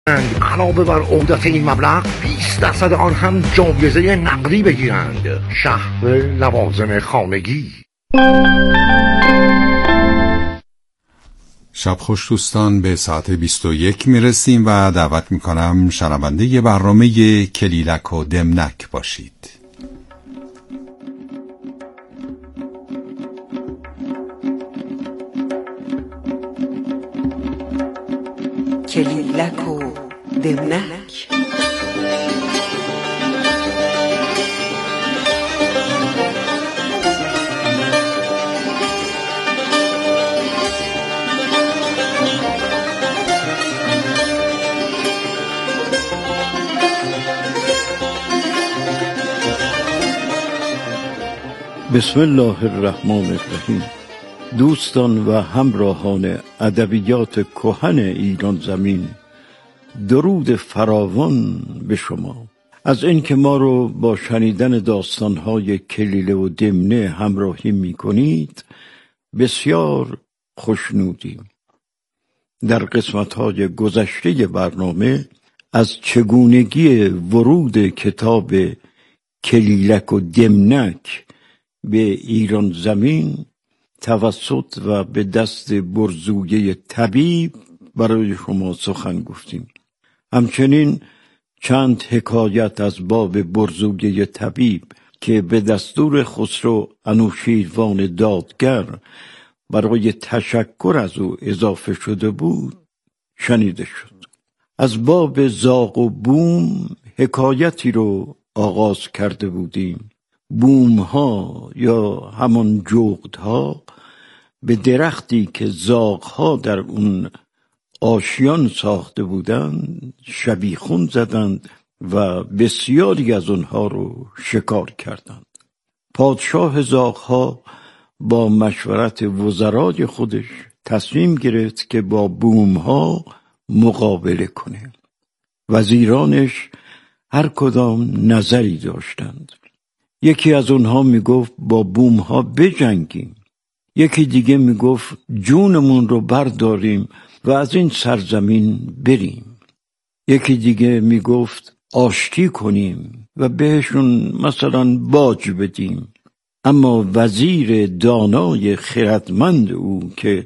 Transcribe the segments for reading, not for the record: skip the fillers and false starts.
علاوه بر عودت این مبلغ 20% آن هم جایزه نقدی بگیرند. شهر لوازم خانگی. شب خوش دوستان، به ساعت 21 میرسیم و دعوت میکنم شنونده برنامه کلیلک و دمنک باشید. کلیلک و دمنک. بسم الله الرحمن الرحیم. دوستان و همراهان ادبیات کهن ایران زمین، درود فراوان به شما. از اینکه ما رو با شنیدن داستان‌های کلیله و دمنه همراهی می‌کنید بسیار خوشنودیم. در قسمت‌های گذشته برنامه از چگونگی ورود کتاب کلیلک و دمنک به ایران زمین توسط و به دست برزویه طبیب برای شما سخن گفتیم. همچنین چند حکایت از باب برزویه طبیب که به دستور خسرو انوشیروان دادگر برای تشکر از او اضافه شده بود شنیده شد. از باب زاغ و بوم حکایتی رو آغاز کرده بودیم. بوم ها یا همان جغد ها به درختی که زاغ ها در اون آشیان ساخته بودند شبیخون زدند و بسیاری از اونها رو شکار کردند. پادشاه زاغ ها با مشورت وزرای خودش تصمیم گرفت که با بوم ها مقابله کنه. وزیرانش هر کدام نظری داشتند. یکی از اونها میگفت با بوم ها بجنگیم، یکی دیگه میگفت جونمون رو برداریم و از این سرزمین بریم، یکی دیگه میگفت آشتی کنیم و بهشون مثلا باج بدیم. اما وزیر دانای خردمند او که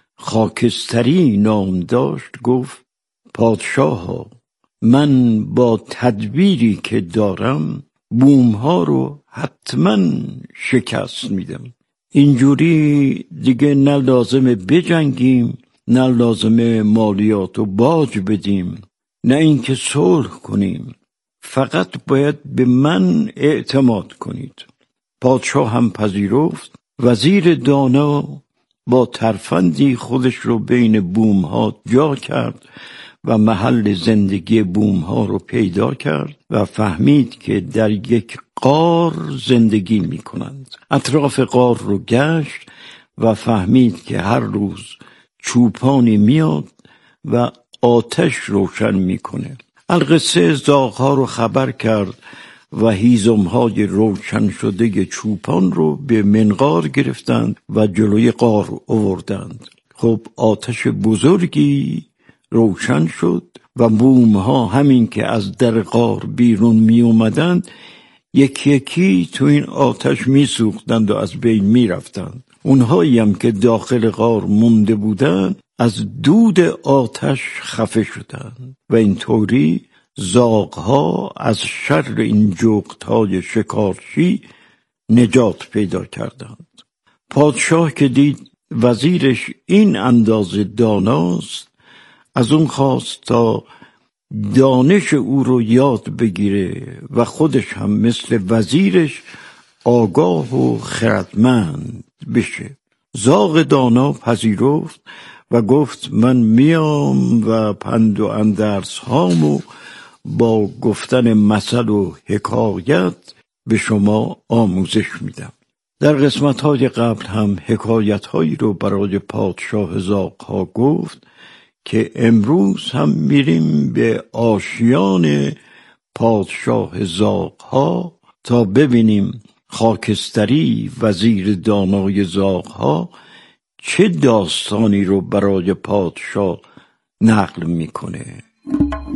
خاکستری نام داشت گفت پادشاها، من با تدبیری که دارم بوم ها رو حتما شکست میدم. اینجوری دیگه نه لازمه بجنگیم، نه لازمه مالیات و باج بدیم، نه اینکه صلح کنیم. فقط باید به من اعتماد کنید. پادشاه هم پذیرفت. وزیر دانا با ترفندی خودش رو بین بوم ها جا کرد و محل زندگی بوم ها رو پیدا کرد و فهمید که در یک غار زندگی می کنند. اطراف غار رو گشت و فهمید که هر روز چوپانی میاد و آتش روشن میکنه. القصه زاغ ها رو خبر کرد و هیزم های روشن شده چوپان رو به منقار گرفتند و جلوی غار آوردند. خب آتش بزرگی روشن شد و بوم ها همین که از در غار بیرون می اومدند یکی یکی تو این آتش می سوختند و از بین می رفتند. اونهایی هم که داخل غار مونده بودند از دود آتش خفه شدند و اینطوری زاغ ها از شر این جغدهای شکارچی نجات پیدا کردند. پادشاه که دید وزیرش این اندازه داناست از اون خواست تا دانش او رو یاد بگیره و خودش هم مثل وزیرش آگاه و خردمند بشه. زاغ دانا پذیرفت و گفت من میام و پند و اندرس هامو با گفتن مثل و حکایت به شما آموزش میدم. در قسمت‌های قبل هم حکایت‌هایی رو برای پادشاه زاغ ها گفت که امروز هم میریم به آشیان پادشاه زاغ ها تا ببینیم خاکستری وزیر دانای زاغ ها چه داستانی رو برای پادشاه نقل میکنه.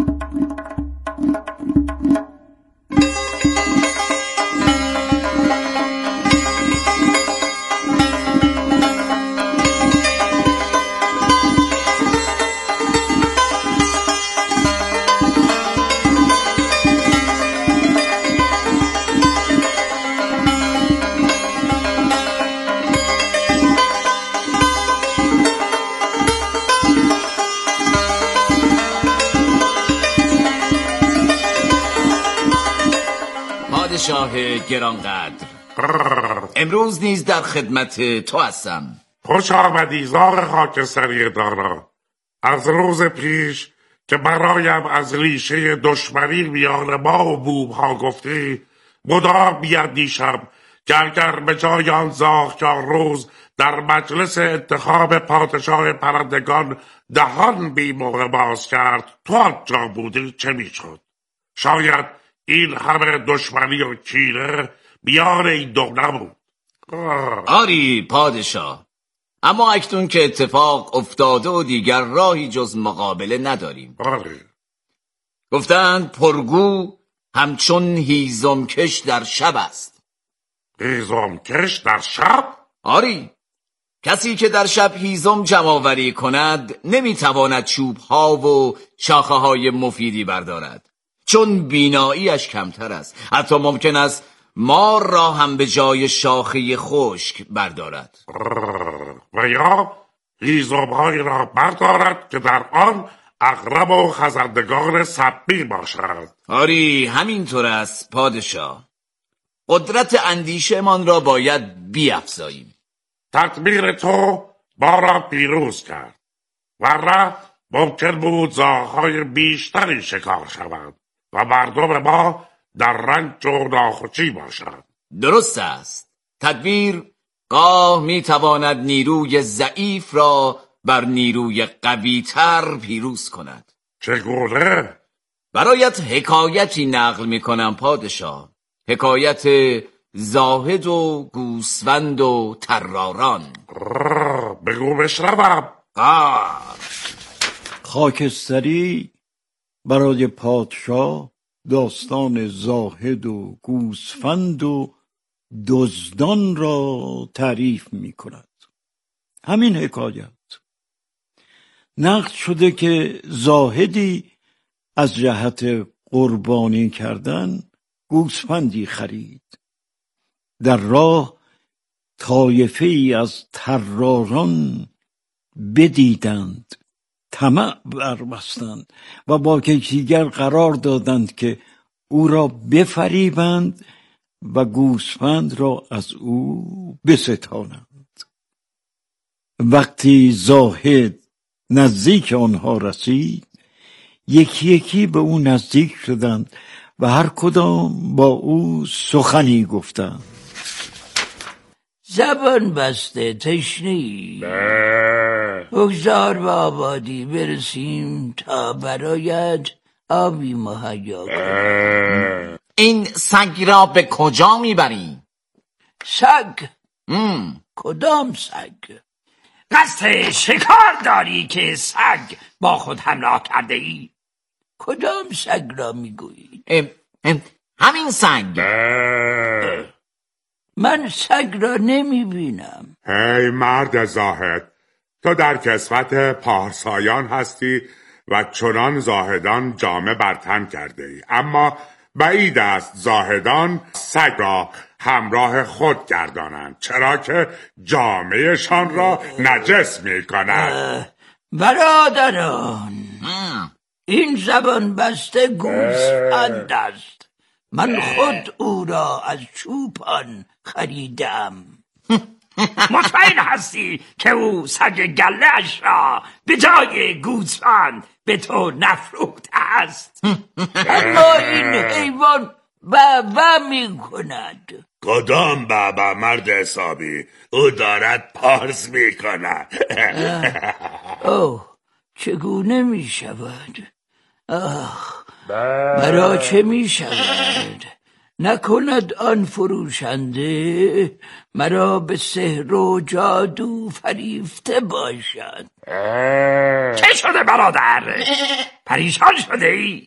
پادشاه گرانقدر، امروز نیز در خدمت تو هستم. خوش آمدی زار خاکستری دانا. از روز پیش که برایم از ریشه دشمنی میان ما و بوم ها گفتی، مدام بیندیشم که اگر به جای آن زاغ روز در مجلس انتخاب پادشاه پرندگان دهان بی موقع باز کرد، تو آنجا بودی چه میشد؟ شاید این همه دشمنی و کینه میان این دو نبود. آری پادشاه، اما اکنون که اتفاق افتاده و دیگر راهی جز مقابله نداریم. آری. گفتند پرگو همچون هیزمکش در شب است. هیزمکش در شب؟ آری، کسی که در شب هیزم جمع‌آوری کند نمیتواند چوب‌ها و شاخه‌های مفیدی بردارد، چون بیناییش کمتر است. حتی ممکن است مار را هم به جای شاخه خشک بردارد. و یا هیزم‌هایی را بردارد که در آن عقرب و خزندگان سبی باشد. آری همینطور است پادشاه. قدرت اندیشه‌مان را باید بیفزاییم. تدبیر تو ما را پیروز کرد، ورنه ممکن بود زاغ‌های بیشتری شکار شوند و مردم ما در رنج و ناخوشی باشند. درست است. تدبیر گاه میتواند نیروی ضعیف را بر نیروی قوی‌تر پیروز کند. چگونه؟ برایت حکایتی نقل میکنم پادشاه. حکایت زاهد و گوسفند و طراران. بگو بشنوم. خاکستری برای پادشاه داستان زاهد و گوسفند و دزدان را تعریف می کند. همین حکایت نقل شده که زاهدی از جهت قربانی کردن گوسفندی خرید. در راه طایفه ای از طراران بدیدند، طمع بربستند و با یکدیگر قرار دادند که او را بفریبند و گوسفند را از او بستانند. وقتی زاهد نزدیک آنها رسید، یکی یکی به او نزدیک شدند و هر کدام با او سخنی گفتند. زبان بسته تشنه‌ای، بگذار به آبادی برسیم تا برایت آبی مهیا کنیم. این سگ را به کجا میبری؟ سگ؟ کدام سگ؟ قصد شکار داری که سگ با خود همراه کرده ای؟ کدام سگ را میگویی؟ همین سگ. من سگ را نمیبینم. هی مرد زاهد، تو در کسوت پارسایان هستی و چنان زاهدان جامه بر تن کرده ای، اما بعید است زاهدان سگ را همراه خود گردانند، چرا که جامهشان را نجس می کند. برادران، این زبان بسته گوسفند است. من خود او را از چوپان خریدم. مطمئن هستی که او سگ گله‌اش را به جای گوسفند به تو نفروخته است؟ اما این حیوان بابا می کند. کدام بابا مرد حسابی؟ او دارد پارس می کند. اوه، چگونه می شود؟ برا چه می شود؟ نکند آن فروشنده مرا به سحر و جادو فریفته باشد. چه شده برادر؟ پریشان شده ای؟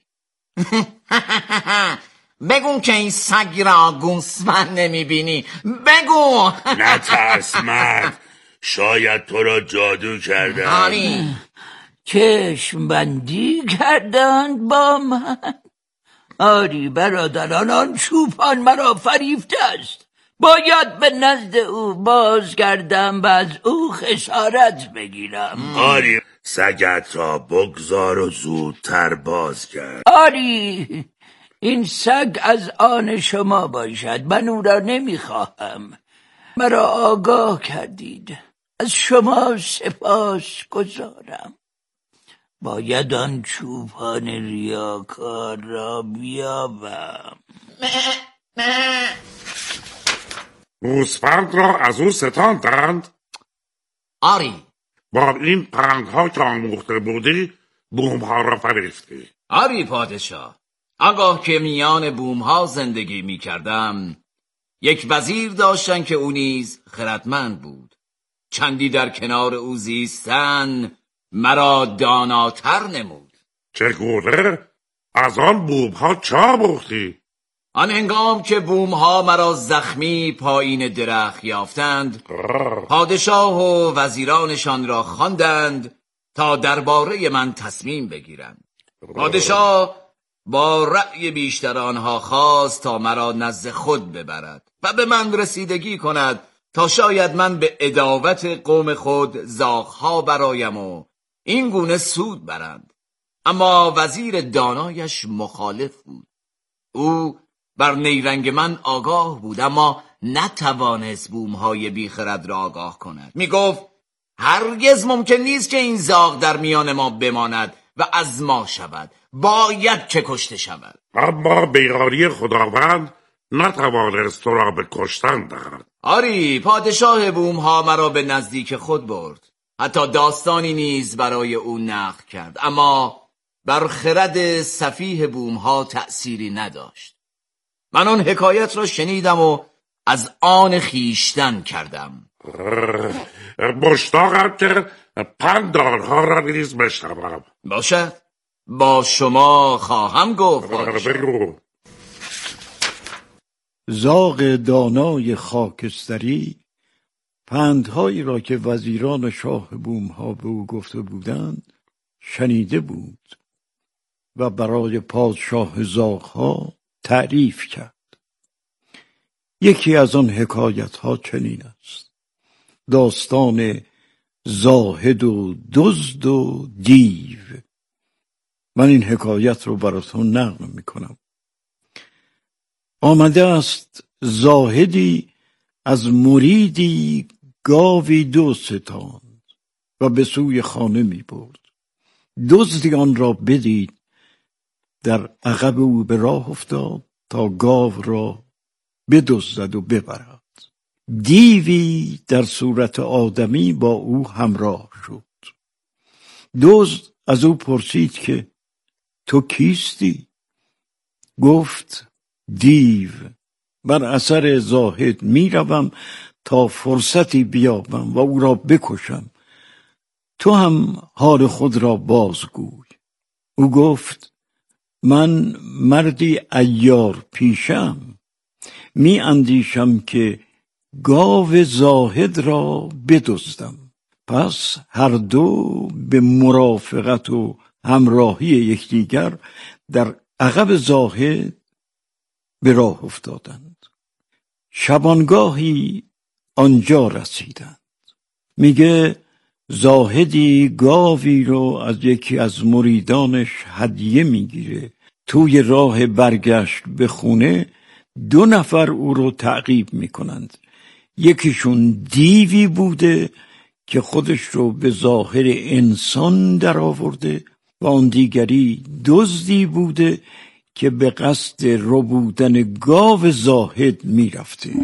بگو که این سگ را گوسفند نمیبینی. بگو. نترس مرد، شاید تو را جادو کردن. آری، چشم بندی کردند با من. آری برادران، آن چوپان مرا فریفته است. باید به نزد او بازگردم و از او خسارت بگیرم. آری، سگت را بگذار و زودتر بازگرد. آری، این سگ از آن شما باشد، من او را نمیخواهم. مرا آگاه کردید، از شما سپاس گزارم. باید آن چوپان ریاکار را بیابم. گوسفند را از او ستاندند؟ آری. با این پندها که آموخته بودی بومها را فریفتی؟ آری پادشاه. آنگاه که میان بومها زندگی می کردم، یک وزیر داشتن که او نیز خردمند بود. چندی در کنار او زیستن مرا داناتر نمود. چگونه؟ از آن بومها چه آموختی؟ آن هنگام که بومها مرا زخمی پایین درخت یافتند، پادشاه و وزیرانشان را خواندند تا درباره من تصمیم بگیرند. پادشاه با رأی بیشتر آنها خواست تا مرا نزد خود ببرد و به من رسیدگی کند تا شاید من به عداوت قوم خود زاغها برایم و این گونه سود برند. اما وزیر دانایش مخالف بود. او بر نیرنگ من آگاه بود، اما نتوانست بومهای بیخرد را آگاه کند. می گفت هرگز ممکن نیست که این زاغ در میان ما بماند و از ما شود، باید که کشته شود. اما بیغاری خداوند نتوانست تو را به کشتن دهد. آری، پادشاه بومها مرا به نزدیک خود برد. حتی داستانی نیز برای او نقل کرد، اما بر خرد سفیه بومها تأثیری نداشت. من آن حکایت را شنیدم و از آن خیشتن کردم. مشتاقم که پند آنها را نیز بشنوم. باشد، با شما خواهم گفت. بگو. زاغ دانای خاکستری پندهایی را که وزیران شاه بومها به او گفته بودند شنیده بود و برای پادشاه زاغها تعریف کرد. یکی از آن حکایت ها چنین است: داستان زاهد و دزد و دیو. من این حکایت رو براتون نقل میکنم. آمده است زاهدی از مریدی گاوی دو ستاند و به سوی خانه می برد. دزدی آن را بدید، در عقب او به راه افتاد تا گاو را بدزدد و ببرد. دیوی در صورت آدمی با او همراه شد. دزد از او پرسید که تو کیستی؟ گفت دیو، بر اثر زاهد می روم تا فرصتی بیابم و او را بکشم. تو هم حال خود را بازگوی. او گفت من مردی عیار پیشم، می اندیشم که گاو زاهد را بدزدم. پس هر دو به مرافقت و همراهی یکدیگر در عقب زاهد به راه افتادند. شبانگاهی آنجا رسیدند. میگه زاهدی گاوی رو از یکی از مریدانش هدیه میگیره. توی راه برگشت به خونه 2 نفر او رو تعقیب میکنند. یکیشون دیوی بوده که خودش رو به ظاهر انسان در آورده و آن دیگری دزدی بوده که به قصد ربودن گاو زاهد میرفته.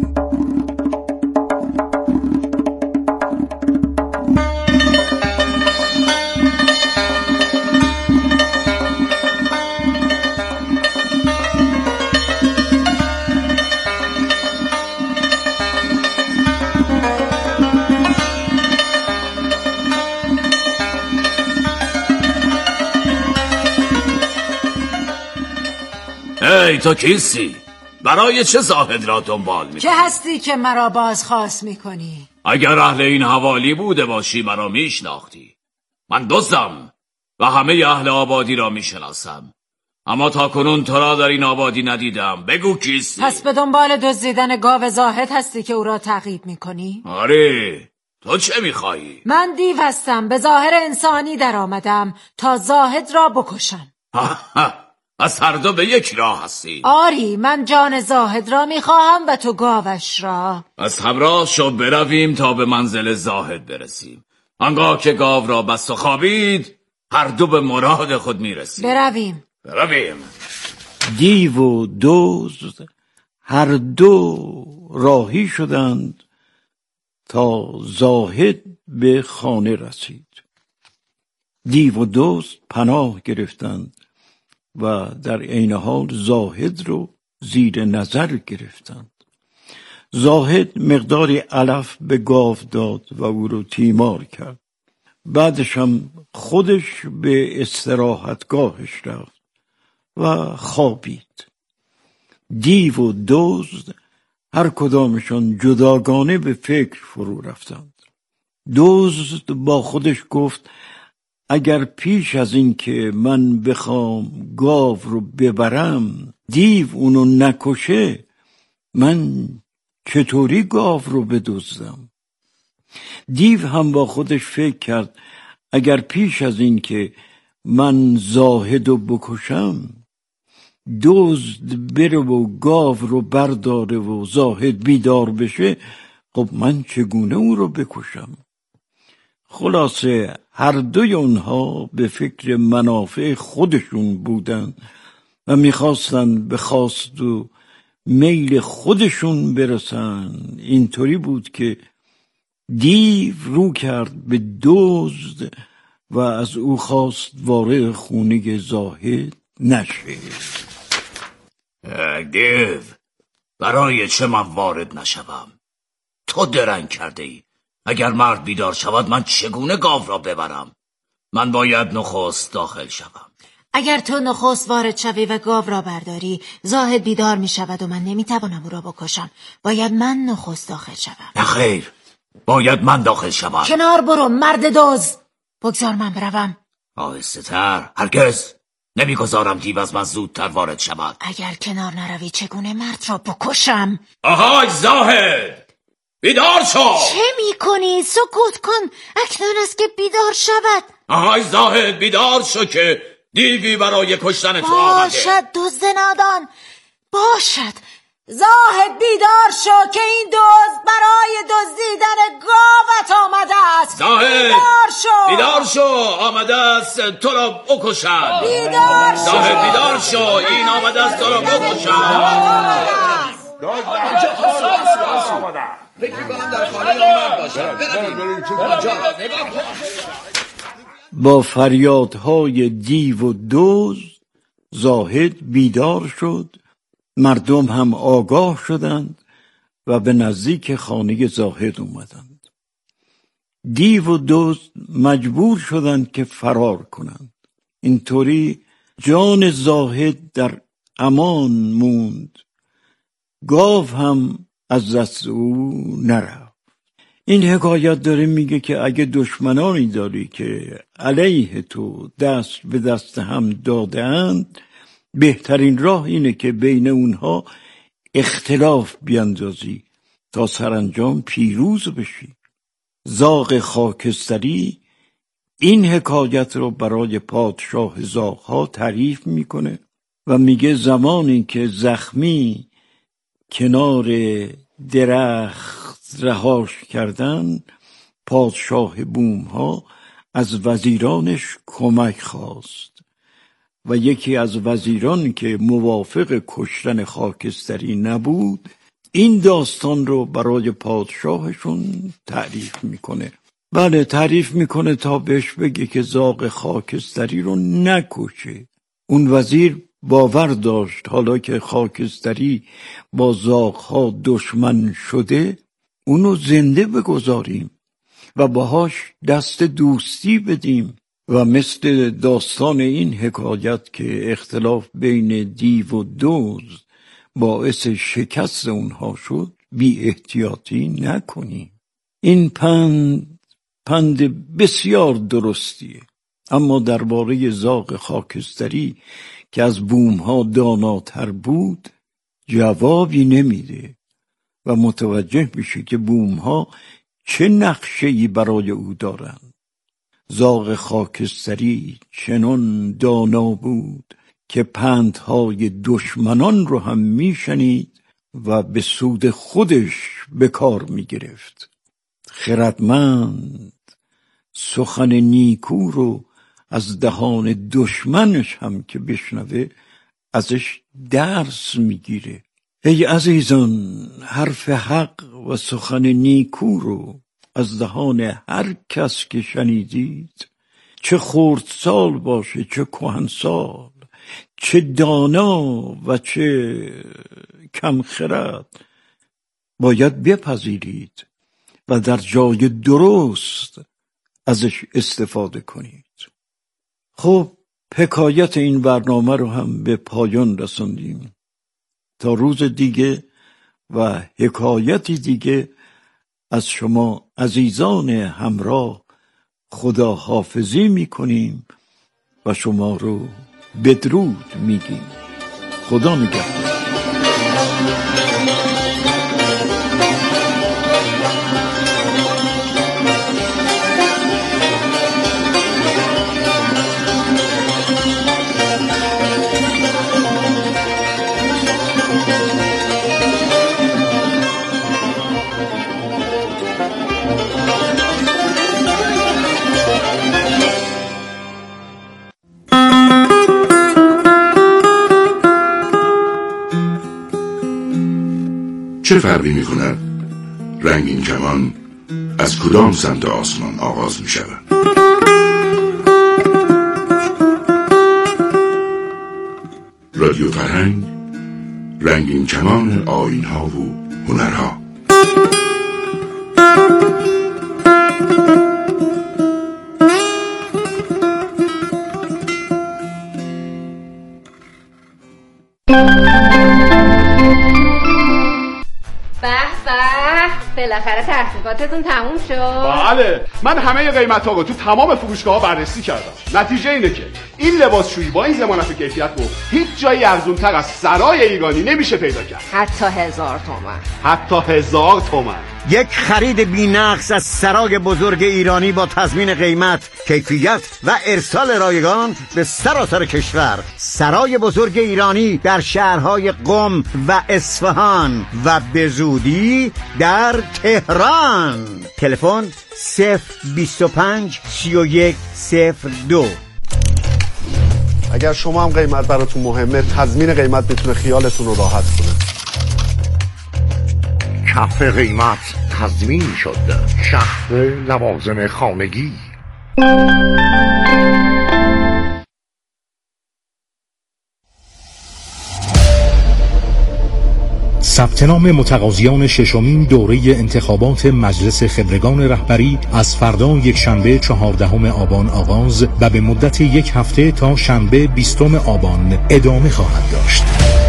ای تو کیستی؟ برای چه زاهد را دنبال می‌کنی؟ که هستی که مرا بازخواست می‌کنی؟ اگر اهل این حوالی بوده باشی مرا میشناختی. من دزدم و همه اهل آبادی را میشناسم، اما تا کنون تو را در این آبادی ندیدم. بگو کیستی؟ پس به دنبال دزدیدن گاو زاهد هستی که او را تعقیب می‌کنی؟ آره، تو چه می‌خواهی؟ من دیو هستم، به ظاهر انسانی در آمدم تا زاهد را بکشم. از هر دو به یک راه هستیم. آری، من جان زاهد را میخواهم و تو گاوش را. از همراه شو برویم تا به منزل زاهد برسیم. آنگاه که گاو را بست و خوابید، هر دو به مراد خود میرسیم. برویم. دیو و دزد هر دو راهی شدند تا زاهد به خانه رسید. دیو و دزد پناه گرفتند و در عین حال زاهد رو زیر نظر گرفتند. زاهد مقداری علف به گاو داد و او رو تیمار کرد. بعدش هم خودش به استراحتگاهش رفت و خوابید. دیو و دزد هر کدامشان جداگانه به فکر فرو رفتند. دزد با خودش گفت اگر پیش از این که من بخوام گاو رو ببرم دیو اونو نکشه، من چطوری گاو رو بدزدم؟ دیو هم با خودش فکر کرد اگر پیش از این که من زاهد رو بکشم دزد بره و گاو رو برداره و زاهد بیدار بشه، خب من چگونه اون رو بکشم؟ خلاصه هر دوی اونها به فکر منافع خودشون بودن و میخواستن به خواست و میل خودشون برسن. اینطوری بود که دیو رو کرد به دزد و از او خواست وارد خونه زاهد نشه. دیو، برای چه من وارد نشوم؟ تو درنگ کرده ای. اگر مرد بیدار شود من چگونه گاو را ببرم؟ من باید نخست داخل شوم. اگر تو نخست وارد شوی و گاو را برداری زاهد بیدار می شود و من نمی توانم او را بکشم. باید من نخست داخل شوم. نخیر، باید من داخل شوم. کنار برو مرد دزد، بگذار من بروم. آهسته تر. هرگز نمیگذارم دیو از من زودتر وارد شود. اگر کنار نروی چگونه مرد را بکشم؟ آهای زاهد، بیدار شو! چه میکنی؟ سکوت کن، اکنون است که بیدار شود. آهای زاهد، بیدار شو که دیوی برای کشتن تو آمده. باشد دزد نادان، باشد. زاهد بیدار شو که این دزد برای دزدیدن گاوت آمده است. زاهد بیدار شو، آمده است تو را بکشد. بیدار شو زاهد، بیدار شو، این آمده است تو را بکشد. با فریادهای دیو و دزد زاهد بیدار شد. مردم هم آگاه شدند و به نزدیک خانه زاهد اومدند. دیو و دزد مجبور شدند که فرار کنند. اینطوری جان زاهد در امان موند، گاو هم از دست او نرفت. این حکایت داره میگه که اگه دشمنانی داری که علیه تو دست به دست هم دادند، بهترین راه اینه که بین اونها اختلاف بیندازی تا سرانجام پیروز بشی. زاغ خاکستری این حکایت رو برای پادشاه زاغ‌ها تعریف میکنه و میگه زمانی که زخمی کنار درخت رهاش کردن، پادشاه بوم‌ها از وزیرانش کمک خواست و یکی از وزیران که موافق کشتن خاکستری نبود این داستان رو برای پادشاهشون تعریف میکنه. بله، تعریف میکنه تا بهش بگه که زاغ خاکستری رو نکشه. اون وزیر باور داشت حالا که خاکستری با زاغ‌ها دشمن شده اونو زنده بگذاریم و باهاش دست دوستی بدیم و مثل داستان این حکایت که اختلاف بین دیو و دزد باعث شکست اونها شد بی احتیاطی نکنیم. این پند بسیار درستیه. اما درباره زاغ خاکستری که از بوم‌ها داناتر بود جوابی نمیده و متوجه میشه که بوم‌ها چه نقشه‌ای برای او دارند. زاغ خاکستری چنان دانا بود که پندهای دشمنان رو هم میشنید و به سود خودش به کار میگرفت. خردمند سخن نیکو رو از دهان دشمنش هم که بشنوه ازش درس میگیره. ای عزیزان، حرف حق و سخن نیکو رو از دهان هر کس که شنیدید، چه خردسال باشه چه کهنسال، چه دانا و چه کم خرد، باید بپذیرید و در جای درست ازش استفاده کنید. خب حکایت این برنامه رو هم به پایان رساندیم. تا روز دیگه و حکایتی دیگه از شما عزیزان همراه خداحافظی میکنیم و شما رو بدرود میگیم. خدا نگهدار. چه فرقی می کند رنگین کمان از کدام سمت آسمان آغاز می شود؟ رادیو فرهنگ، رنگین کمان آیین‌ها و هنرها. بالاخره تحقیقاتتون تموم شد؟ بله، من همه قیمت‌ها رو تو تمام فروشگاه‌ها بررسی کردم. نتیجه اینه که این لباسشویی با این ضمانت کیفیت رو هیچ جایی ارزان‌تر از سرای ایرانی نمیشه پیدا کرد. حتی 1000 تومان. حتی 1000 تومان. یک خرید بی‌نقص از سرای بزرگ ایرانی با تضمین قیمت، کیفیت و ارسال رایگان به سراسر کشور. سرای بزرگ ایرانی در شهرهای قم و اصفهان و به زودی در تهران. تلفن 025 31 02. اگر شما هم قیمت براتون مهمه، تضمین قیمت میتونه خیالتون رو راحت کنه. کف قیمت تضمین شد. شهر لوازم خانگی. ثبت نام متقاضیان ششمین دوره انتخابات مجلس خبرگان رهبری از فردا یکشنبه 14 آبان آغاز و به مدت 1 هفته تا شنبه 20 آبان ادامه خواهد داشت.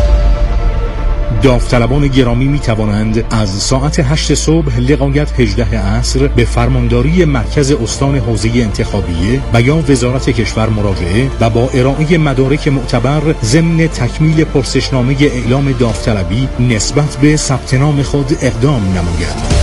داوطلبان گرامی می توانند از ساعت 8 صبح لغایت 18 عصر به فرمانداری مرکز استان حوزه انتخابیه و یا وزارت کشور مراجعه و با ارائه مدارک معتبر ضمن تکمیل پرسشنامه اعلام داوطلبی نسبت به ثبت نام خود اقدام نمایند.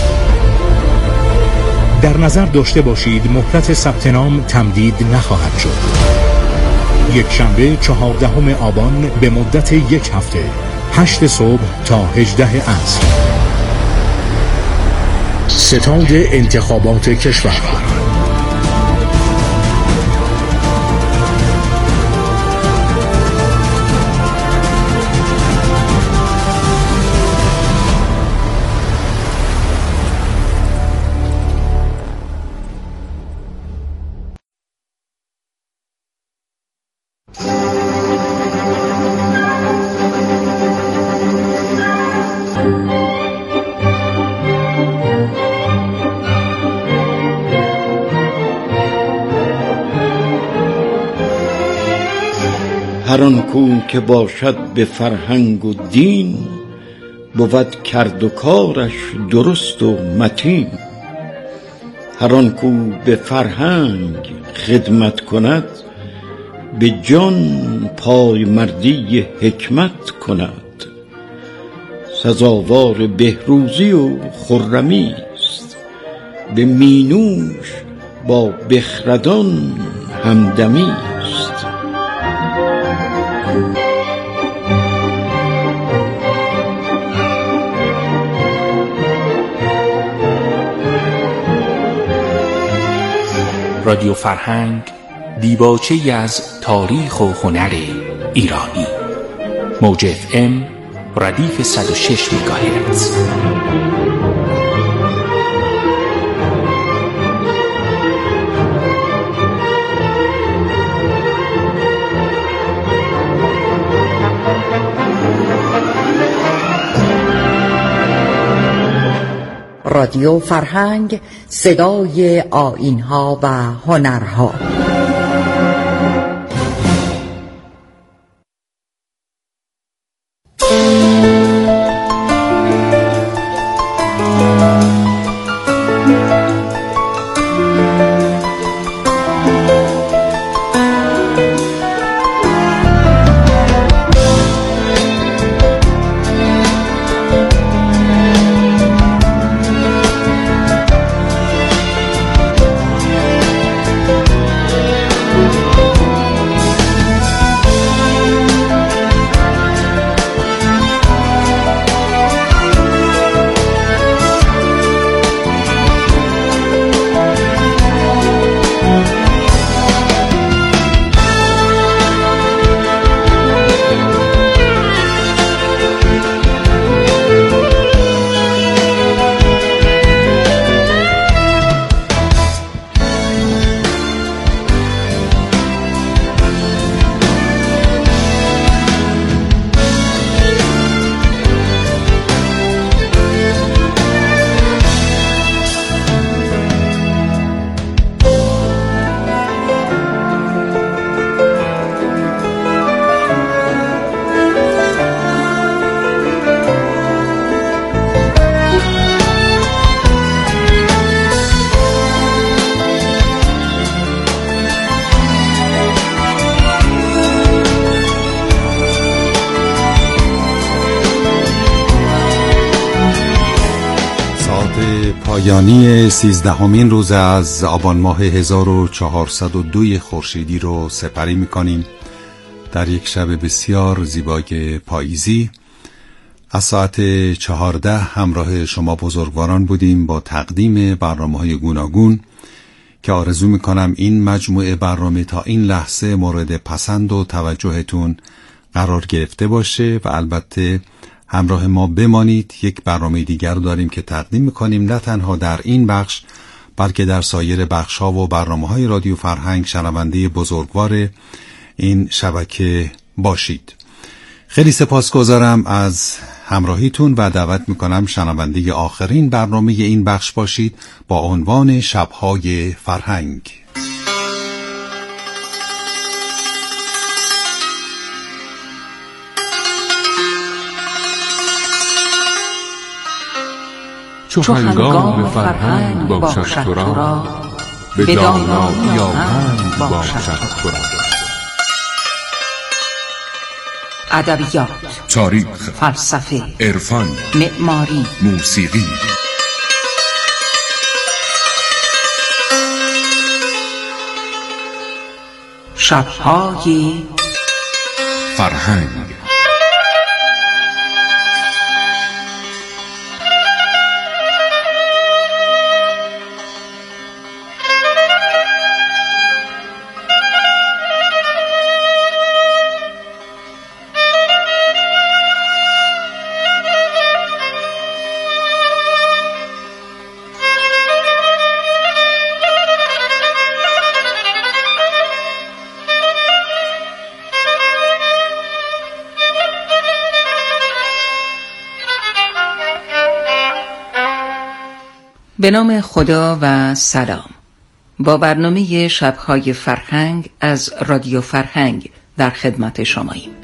در نظر داشته باشید مهلت ثبت نام تمدید نخواهد شد. یکشنبه 14 آبان به مدت 1 هفته 8 صبح تا 18 عصر. ستاد انتخابات کشور. هر آن کو که باشد به فرهنگ و دین، بود کرد و کارش درست و متین. هر آن کو به فرهنگ خدمت کند، به جان پای مردی حکمت کند. سزاوار بهروزی و خرمی است، به مینوش با بخردان همدمی است. رادیو فرهنگ دیباچه‌ای از تاریخ و هنر ایرانی. موج FM ردیف 106 مگاهرتز. رادیو فرهنگ، صدای آیین‌ها و هنرها. پایانی 13مین روز از آبان ماه 1402 خورشیدی رو سپری می‌کنیم در یک شب بسیار زیبای پاییزی. از ساعت 14 همراه شما بزرگواران بودیم با تقدیم برنامه‌های گوناگون که آرزو می‌کنم این مجموعه برنامه تا این لحظه مورد پسند و توجهتون قرار گرفته باشه و البته همراه ما بمانید. یک برنامه دیگر داریم که تقدیم میکنیم، نه تنها در این بخش بلکه در سایر بخش‌ها و برنامه‌های رادیو فرهنگ شنونده بزرگوار این شبکه باشید. خیلی سپاسگزارم از همراهیتون و دعوت میکنم شنونده آخرین برنامه این بخش باشید با عنوان شب‌های فرهنگ. چو هنگام فرهنگ باشد تو را، به دانایی آهنگ باشد تو را. ادبیات، تاریخ، فلسفه، عرفان، معماری، موسیقی. شب‌های فرهنگ. به نام خدا و سلام. با برنامه شب‌های فرهنگ از رادیو فرهنگ در خدمت شماییم.